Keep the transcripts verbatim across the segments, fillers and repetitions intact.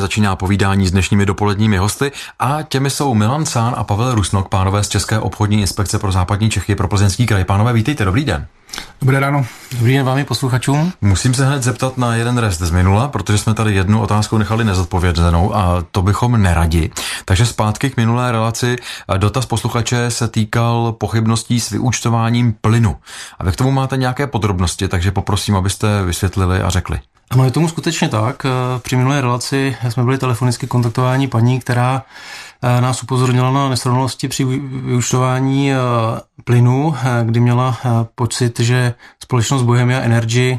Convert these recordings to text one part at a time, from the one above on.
začíná povídání s dnešními dopoledními hosty a těmi jsou Milan Cán a Pavel Rusnok, pánové z České obchodní inspekce pro západní Čechy pro Plzeňský kraj. Pánové, vítejte, dobrý den. Dobré ráno. Dobrý den vám i posluchačům. Musím se hned zeptat na jeden rest z minula, protože jsme tady jednu otázku nechali nezodpovězenou a to bychom neradi. Takže zpátky k minulé relaci. Dotaz posluchače se týkal pochybností s vyúčtováním plynu. A vy k tomu máte nějaké podrobnosti, takže poprosím, abyste vysvětlili a řekli. Ano, je tomu skutečně tak. Při minulé relaci jsme byli telefonicky kontaktováni paní, která nás upozornila na nesrovnalosti při vyúčtování plynu, kdy měla pocit, že společnost Bohemia Energy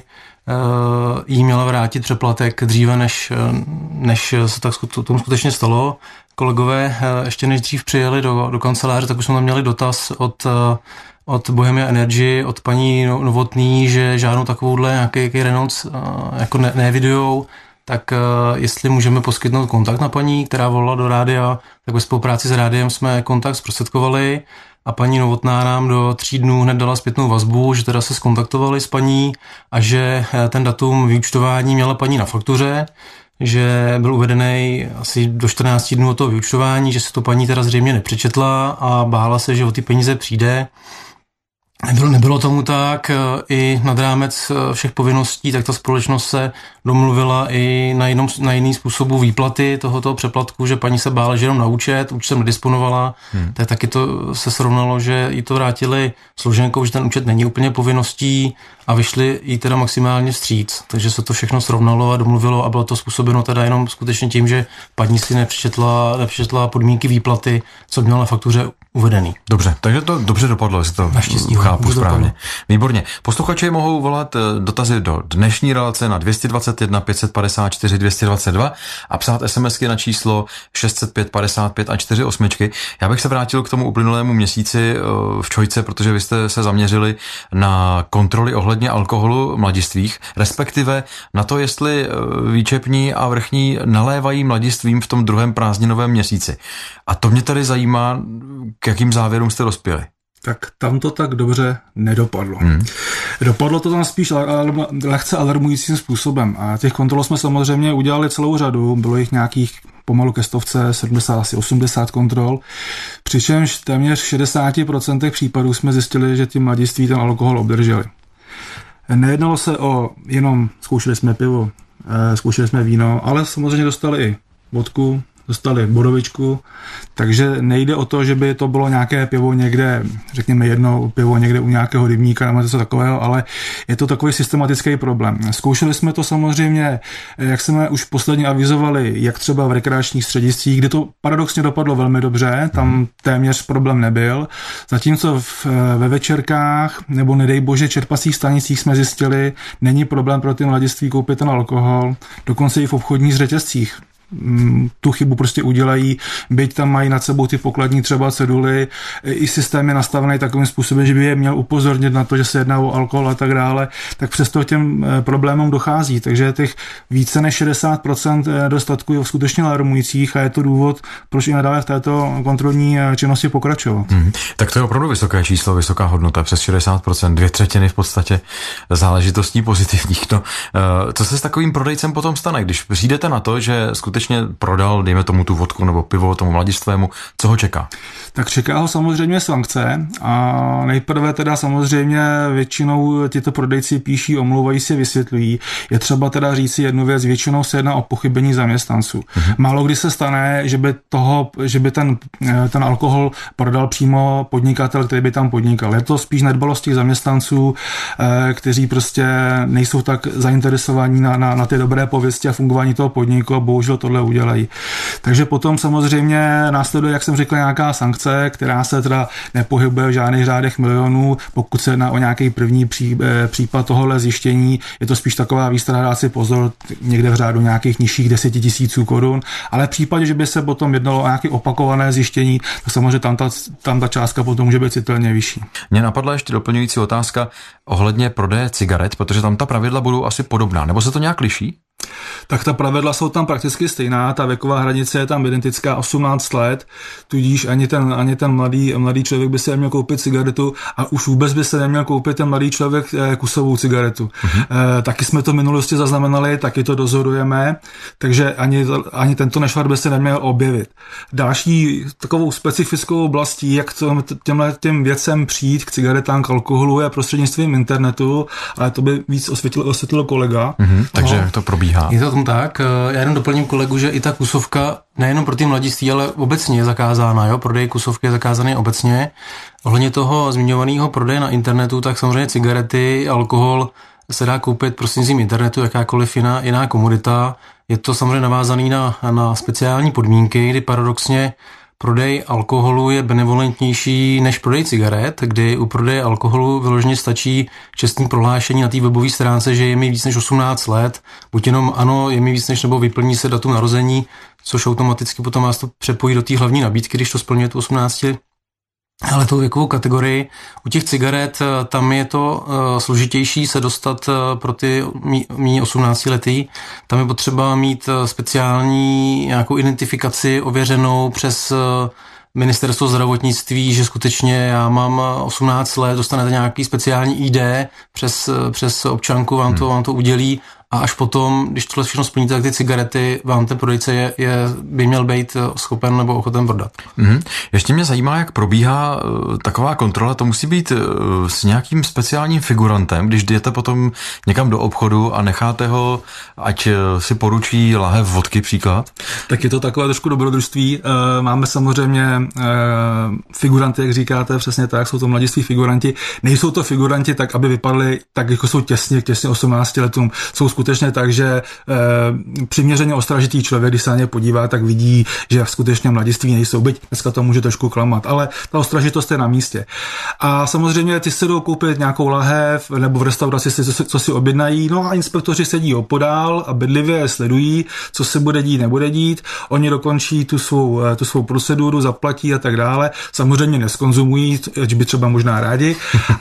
jí měla vrátit přeplatek dříve, než, než se tak tomu skutečně stalo. Kolegové ještě než dřív přijeli do, do kanceláře, tak už jsme tam měli dotaz od od Bohemia Energy, od paní Novotný, že žádnou takovouhle nějaký, nějaký renonc jako ne, nevidujou, tak uh, jestli můžeme poskytnout kontakt na paní, která volala do rádia, tak ve spolupráci s rádiem jsme kontakt zprostředkovali a paní Novotná nám do tří dnů hned dala zpětnou vazbu, že teda se skontaktovali s paní a že ten datum vyúčtování měla paní na faktuře, že byl uvedený asi do čtrnácti dnů od toho vyúčtování, že se to paní teda zřejmě nepřečetla a bála se, že o ty peníze přijde. Nebylo, nebylo tomu tak, i nad rámec všech povinností, tak ta společnost se domluvila i na, jednom, na jiný způsobu výplaty tohoto přeplatku, že paní se bála, že jenom na účet, účtem nedisponovala, hmm. tak taky to se srovnalo, že jí to vrátili složenkou, že ten účet není úplně povinností a vyšli jí teda maximálně vstříc, takže se to všechno srovnalo a domluvilo a bylo to způsobeno teda jenom skutečně tím, že paní si nepřečetla, nepřečetla podmínky výplaty, co měla na faktuře uvedený. Dobře, takže to dobře dopadlo, jestli to naštěstí chápu správně. Výborně. Posluchači mohou volat dotazy do dnešní relace na dvě stě dvacet jedna pět set padesát čtyři dvě stě dvacet dva a psát SMSky na číslo šest set pět padesát pět a čtyři osmičky. Já bych se vrátil k tomu uplynulému měsíci v Čojce, protože vy jste se zaměřili na kontroly ohledně alkoholu mladistvých, respektive na to, jestli výčepní a vrchní nalévají mladistvím v tom druhém prázdninovém měsíci. A to mě tady zajímá, k jakým závěrům jste dospěli. Tak tam to tak dobře nedopadlo. Hmm. Dopadlo to tam spíš alarm, lehce alarmujícím způsobem. A těch kontrol jsme samozřejmě udělali celou řadu, bylo jich nějakých pomalu ke stovce, sedmdesát, asi osmdesát kontrol, přičemž téměř v šedesáti procentech případů jsme zjistili, že ti mladiství ten alkohol obdrželi. Nejednalo se o jenom, zkoušeli jsme pivo, zkoušeli jsme víno, ale samozřejmě dostali i vodku, dostali borovičku, takže nejde o to, že by to bylo nějaké pivo někde, řekněme jedno pivo někde u nějakého rybníka nebo něco takového, ale je to takový systematický problém. Zkoušeli jsme to samozřejmě, jak jsme už posledně avizovali, jak třeba v rekreačních střediscích, kde to paradoxně dopadlo velmi dobře, tam téměř problém nebyl, zatímco v, ve večerkách nebo nedej bože čerpacích stanicích jsme zjistili, není problém pro ty mladiství koupit ten alkohol, dokonce i v obchodních řetězcích tu chybu prostě udělají, byť tam mají nad sebou ty pokladní třeba ceduly, i systém je nastavený takovým způsobem, že by je měl upozornit na to, že se jedná o alkohol a tak dále, tak přesto těm problémům dochází, takže těch více než šedesát procent nedostatků je skutečně alarmujících a je to důvod, proč i nadále v této kontrolní činnosti pokračovat. Hmm. Tak to je opravdu vysoké číslo, vysoká hodnota, přes šedesát procent, dvě třetiny v podstatě záležitostí pozitivních. No, co se s takovým prodejcem potom stane, když přijdete na to, že skutečně prodal, dejme tomu tu vodku nebo pivo tomu mladistvému, co ho čeká? Tak čeká ho samozřejmě sankce a nejprve teda samozřejmě většinou tyto prodejci píší, omlouvají se, vysvětlují. Je třeba teda říci jednu věc, většinou se jedná o pochybení zaměstnanců. Mhm. Málo kdy se stane, že by, toho, že by ten, ten alkohol prodal přímo podnikatel, který by tam podnikal. Je to spíš nedbalost těch zaměstnanců, kteří prostě nejsou tak zainteresovaní na, na, na ty dobré pověsti a fungování toho podniku a bohužel tohle udělají. Takže potom samozřejmě následuje, jak jsem řekl, nějaká sankce, která se teda nepohybuje v žádných řádech milionů, pokud se jedná o nějaký první pří, případ tohohle zjištění, je to spíš taková výstraha, dát si pozor, někde v řádu nějakých nižších deseti tisíců korun, ale v případě, že by se potom jednalo o nějaké opakované zjištění, tak samozřejmě tam ta, tam ta částka potom může být citelně vyšší. Mně napadla ještě doplňující otázka ohledně prodeje cigaret, protože tam ta pravidla budou asi podobná, nebo se to nějak liší? tak ta pravidla jsou tam prakticky stejná, ta věková hranice je tam identická osmnáct let, tudíž ani ten, ani ten mladý, mladý člověk by se neměl koupit cigaretu a už vůbec by se neměl koupit ten mladý člověk kusovou cigaretu. Mm-hmm. E, taky jsme to v minulosti zaznamenali, taky to dozorujeme, takže ani, ani tento nešvar by se neměl objevit. Další takovou specifickou oblastí, jak to, těmhle těm věcem přijít k cigaretám, k alkoholu je prostřednictvím internetu, ale to by víc osvětlil, osvětlil kolega. Mm-hmm, takže no. Jak to probíhá? Je to tomu tak, já jenom doplním kolegu, že i ta kusovka nejenom pro ty mladiství, ale obecně je zakázána, jo? Prodej kusovky je zakázaný obecně. Ohledně toho zmiňovaného prodeje na internetu, tak samozřejmě cigarety, alkohol se dá koupit prostřednictvím internetu, jakákoliv jiná, jiná komodita. Je to samozřejmě navázaný na, na speciální podmínky, kdy paradoxně prodej alkoholu je benevolentnější než prodej cigaret, kdy u prodeje alkoholu vyloženě stačí čestné prohlášení na té webové stránce, že je mi víc než osmnáct let, buď jenom ano, je mi víc než, nebo vyplní se datum narození, což automaticky potom vás to přepojí do té hlavní nabídky, když to splňuje tu osmnácti ale tou věkovou kategorii. U těch cigaret tam je to uh, složitější se dostat uh, pro ty mý osmnáctiletý. Tam je potřeba mít uh, speciální nějakou identifikaci ověřenou přes uh, ministerstvo zdravotnictví, že skutečně já mám osmnáct let, dostanete nějaký speciální í dé přes, přes občanku, vám to, vám to udělí a až potom, když tohle všechno splníte, tak ty cigarety vám ten prodejce je, je, by měl být schopen nebo ochoten prodat. Mm-hmm. Ještě mě zajímá, jak probíhá uh, taková kontrola. To musí být uh, s nějakým speciálním figurantem, když jdete potom někam do obchodu a necháte ho, ať uh, si poručí lahev vodky příklad. Tak je to takové trošku dobrodružství. Uh, máme samozřejmě uh, figuranty, jak říkáte, přesně tak, jsou to mladiství figuranti. Nejsou to figuranti tak, aby vypadali tak, jako jsou těsně, těsně osmnácti letům. Jsou skutečně tak, že e, přiměřeně ostražitý člověk, když se na ně podívá, tak vidí, že skutečně mladiství nejsou, byť dneska to může trošku klamat, ale ta ostražitost je na místě. A samozřejmě ty se jdou koupit nějakou lahev nebo v restauraci si, co, co si objednají, no a inspektoři sedí opodál a bedlivě sledují, co se bude dít, nebude dít. Oni dokončí tu svou, tu svou proceduru, zaplatí a tak dále. Samozřejmě neskonzumují, ať by třeba možná rádi.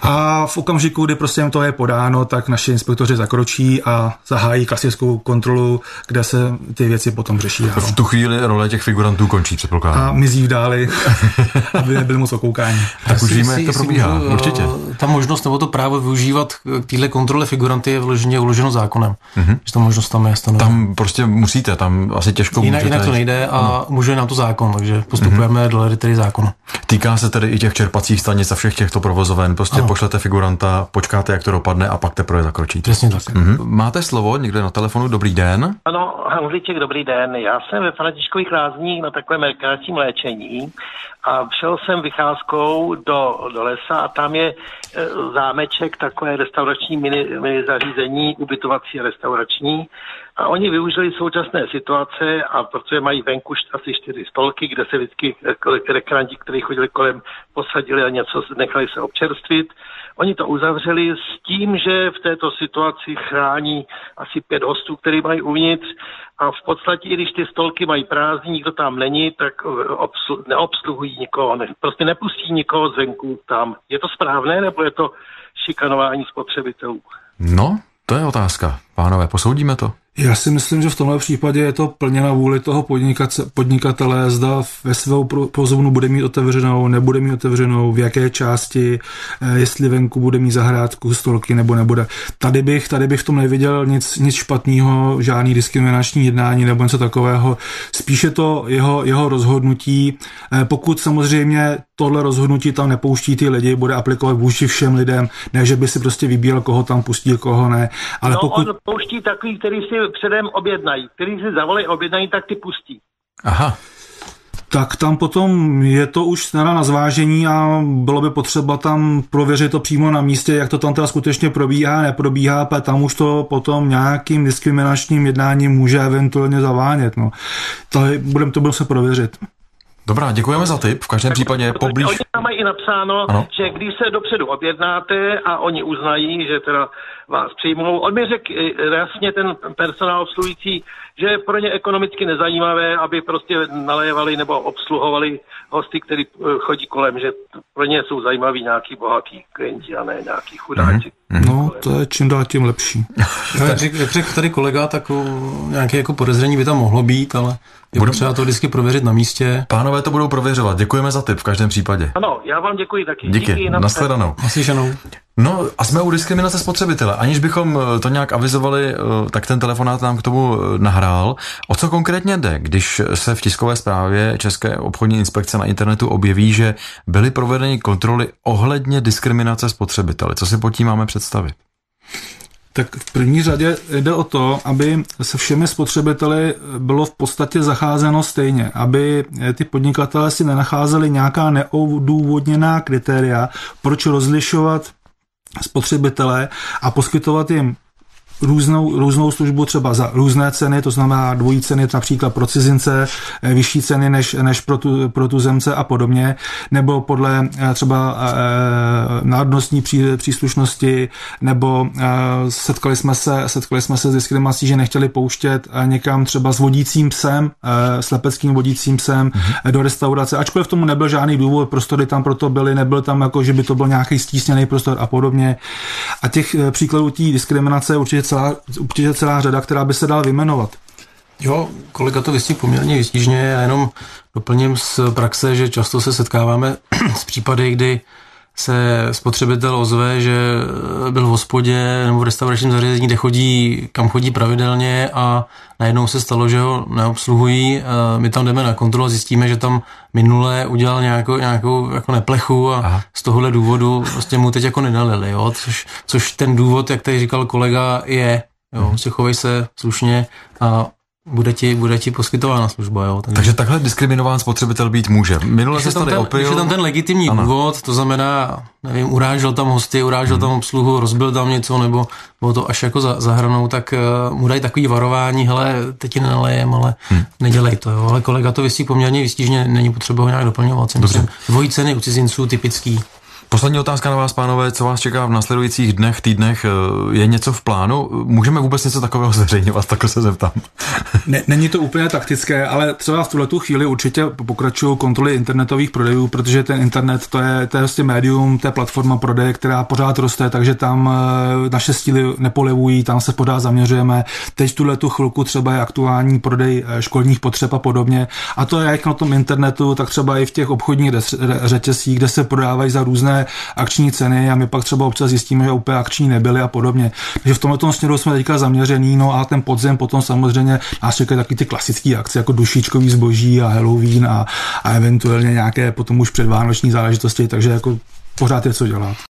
A v okamžiku, kdy prostě jim to je podáno, tak naši inspektoři zakročí a zahájí klasickou kontrolu, kde se ty věci potom řeší. V tu chvíli role těch figurantů končí, předpokládám. A mizí v dáli, aby nebyli moc okoukání. Tak už víme, jak to probíhá. Můžu, určitě. Ta možnost nebo to právo využívat k téhle kontrole figuranty je vloženě uloženo zákonem. Mm-hmm. Že ta možnost tam je stanovena. Tam prostě musíte, tam asi těžko jinak, můžete. Jinak to nejde a no. Může nám to zákon, takže postupujeme mm-hmm. dle litery zákona. Týká se tedy i těch čerpacích stanic a všech těchto provozoven. Prostě ano. Pošlete figuranta, počkáte, jak to dopadne a pak teprve zakročíte. Přesně tak. Mm-hmm. Máte slovo někde na telefonu? Dobrý den. Ano, Hanzlíček, dobrý den. Já jsem ve Františkových Lázních na takovém rekreačním léčení a šel jsem vycházkou do, do lesa a tam je e, zámeček, takové restaurační mini, mini zařízení, ubytovací restaurační. A oni využili současné situace a protože mají venku asi čtyři stolky, kde se vždycky rekreanti, kteří chodili kolem, posadili a něco nechali se občerstvit. Oni to uzavřeli s tím, že v této situaci chrání asi pět hostů, který mají uvnitř a v podstatě, když ty stolky mají prázdný, nikdo tam není, tak obslu- neobsluhují nikoho, ne, prostě nepustí nikoho zvenku tam. Je to správné, nebo je to šikanování spotřebitelů? No, to je otázka. Pánové, posoudíme to? Já si myslím, že v tomhle případě je to plně na vůli toho podnikatele, zda ve svou provozovnu bude mít otevřenou, nebude mít otevřenou, v jaké části, jestli venku bude mít zahrádku, stolky nebo nebude. Tady bych, tady bych v tom neviděl nic, nic špatného, žádný diskriminační jednání nebo něco takového. Spíše to jeho, jeho rozhodnutí. Pokud samozřejmě tohle rozhodnutí tam nepouští ty lidi, bude aplikovat vůči všem lidem, ne, že by si prostě vybíral, koho tam pustí, koho ne. Ale no, pokud... on pouští takový, který si předem objednají. Který si zavolají, objednají, tak ty pustí. Aha. Tak tam potom je to už snadá na zvážení a bylo by potřeba tam prověřit to přímo na místě, jak to tam teda skutečně probíhá, neprobíhá, a tam už to potom nějakým diskriminačním jednáním může eventuálně zavánět. No. To budeme to se prověřit. Dobrá, děkujeme za tip. V každém případě poblíž... Oni tam mají i napsáno, ano? Že když se dopředu objednáte a oni uznají, že teda vás přijmou. On mi řekl jasně ten personál obsluhující, že je pro ně ekonomicky nezajímavé, aby prostě nalévali nebo obsluhovali hosty, kteří chodí kolem, že pro ně jsou zajímaví nějaký bohatý klienti a ne nějaký chudáci. Mm-hmm. No, to je čím dál tím lepší. No, jak řekl řek tady kolega, tak nějaké jako podezření by tam mohlo být, ale je Budu... potřeba to vždycky prověřit na místě. Pánové to budou prověřovat. Děkujeme za tip v každém případě. Ano, já vám děkuji taky. Díky, Díky nashledanou. Naslyšenou. No a jsme u diskriminace spotřebitele. Aniž bychom to nějak avizovali, tak ten telefonát nám k tomu nahrál. O co konkrétně jde, když se v tiskové zprávě České obchodní inspekce na internetu objeví, že byly provedeny kontroly ohledně diskriminace spotřebitele? Co si pod tím máme představit? Tak v první řadě jde o to, aby se všemi spotřebiteli bylo v podstatě zacházeno stejně, aby ty podnikatelé si nenacházeli nějaká neodůvodněná kritéria, proč rozlišovat spotřebitele a poskytovat jim různou, různou službu třeba za různé ceny, to znamená dvojí ceny například pro cizince, vyšší ceny než, než pro, tu, pro tuzemce a podobně, nebo podle třeba e, národnostní pří, příslušnosti, nebo e, setkali jsme se, setkali jsme se s diskriminací, že nechtěli pouštět někam třeba s vodícím psem, e, slepeckým vodícím psem mm-hmm. do restaurace, ačkoliv tomu nebyl žádný důvod, prostory tam proto byly, nebyl tam jako, že by to byl nějaký stísněný prostor a podobně. A těch příkladů té diskriminace určitě Celá, určitě celá řada, která by se dala vyjmenovat. Jo, kolega to vystihl poměrně výstižně, já jenom doplním z praxe, že často se setkáváme s případy, kdy se spotřebitel ozve, že byl v hospodě nebo v restauračním zařízení, kde chodí, kam chodí pravidelně a najednou se stalo, že ho neobsluhují. My tam jdeme na kontrolu a zjistíme, že tam minule udělal nějakou, nějakou jako neplechu a Aha. z tohohle důvodu prostě mu teď jako nedalili, jo? Což, což ten důvod, jak tady říkal kolega, je, jo? Prostě chovej se slušně a bude ti, bude ti poskytována služba. Jo? Takže, Takže takhle diskriminován spotřebitel být může. Minule se tady opil. Když je tam ten legitimní ano. důvod, to znamená, nevím, urážel tam hosty, urážel hmm. tam obsluhu, rozbil tam něco, nebo bylo to až jako za, za hranou, tak uh, mu dají takový varování, hele, teď ti nenalejem, ale hmm. nedělej to. Jo? Ale kolega to vystihl poměrně výstižně, není potřeba ho nějak doplňovat. Dvojí ceny u cizinců typický. Poslední otázka na vás, pánové, co vás čeká v následujících dnech, týdnech, je něco v plánu? Můžeme vůbec něco takového zveřejňovat, takhle se zeptám. Ne, není to úplně taktické, ale třeba v tuhletu chvíli určitě pokračují kontroly internetových prodejů, protože ten internet to je, to je vlastně médium, to je platforma prodeje, která pořád roste, takže tam naše síly nepolevují, tam se pořád zaměřujeme. Teď v tuhletu chvilku třeba je aktuální prodej školních potřeb a podobně. A to je jak na tom internetu, tak třeba i v těch obchodních řetězcích, kde se prodávají za různé akční ceny a my pak třeba občas zjistíme, že úplně akční nebyly a podobně. Takže v tomto směru jsme teďka zaměření, no a ten podzem potom samozřejmě nás čekají taky ty klasické akce, jako dušičkový zboží a Halloween a, a eventuálně nějaké potom už předvánoční záležitosti, takže jako pořád je co dělat.